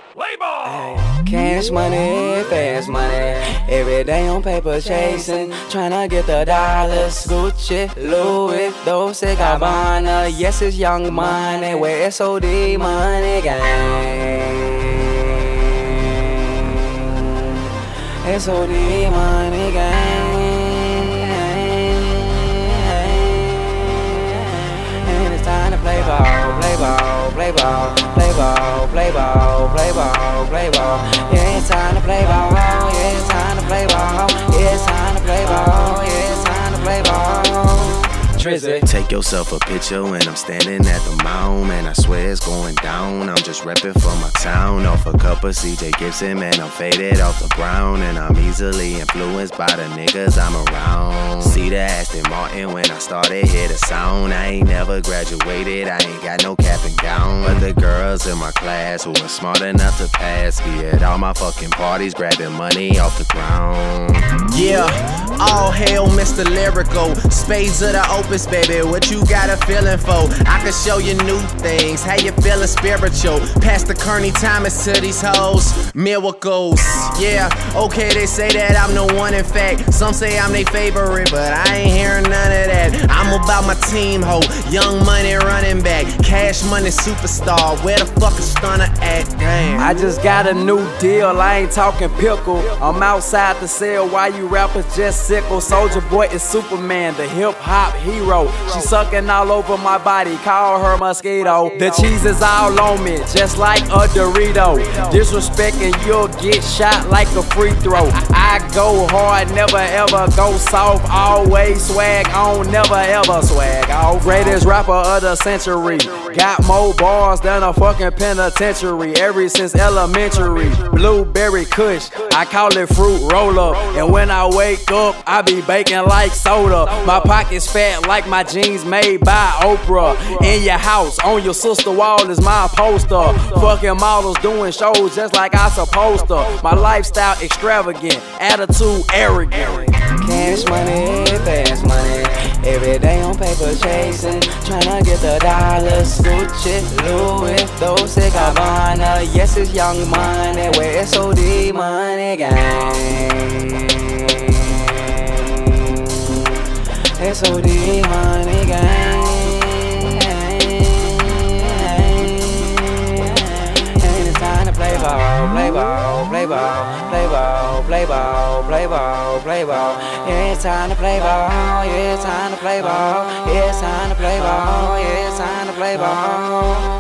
Play ball! Hey, cash money, fast money, every day on paper chasing, tryna get the dollars. Gucci, Louis, Dolce Gabbana, yes it's young money, where it's OD money gang. It's OD money gang. And it's time to play ball, play ball, play ball, play ball, play ball, play ball, play ball. Yeah, it's time to play ball. Yeah, it's time to play ball. Yeah, it's time to play ball. Yeah, it's time to play ball. Drizzy. Take yourself a picture when I'm standing at the mound, and I swear it's going down. I'm just reppin' for my town, off a cup of CJ Gibson, man. I'm faded off the brown, and I'm easily influenced by the niggas I'm around. See the Aston Martin when I started, hear the sound. I ain't never graduated, I ain't got no cap and gown. But the girls in my class who were smart enough to pass be at all my fucking parties, grabbing money off the ground. Yeah, all hail Mr. Lyrical, spades of the opus, baby, what you got a feeling for? I can show you new things, how you feeling spiritual. Pass the Kearney Thomas to these hoes, miracles. Yeah, okay, they say that I'm the one in fact. Some say I'm their favorite, but I ain't hearing none of that. I'm about my team, ho, young money running back, cash money superstar, where the fuck is Stunner at? Damn. I just got a new deal, I ain't talking pickle. I'm outside the cell while you rappers just sickle. Soulja Boy is Superman, the hip hop hero. She sucking all over my body, call her mosquito. The cheese is all on me, just like a Dorito. Disrespecting, you'll get shot like a free throw. I go hard, never ever go soft. Always swag on, never ever swag off. Greatest rapper of the century, got more bars than a fucking penitentiary. Ever since elementary, blueberry kush, I call it fruit roll-up. And when I wake up, I be baking like soda. My pockets fat like my jeans made by Oprah. In your house, on your sister wall is my poster. Fucking models doing shows just like I supposed to. My lifestyle extravagant, attitude arrogant. Cash money, fast money, every day on paper chasing, tryna get the dollars. Gucci, Louis, Dolce Gabbana, yes it's young money, where it's OD money gang. It's OD money gang. And it's time to play ball, play ball, play ball, play ball, play ball, play ball, play ball. Yeah, it's time to play ball. Yeah, it's time to play ball. Yeah, it's time to play ball. Yeah, it's time to play ball.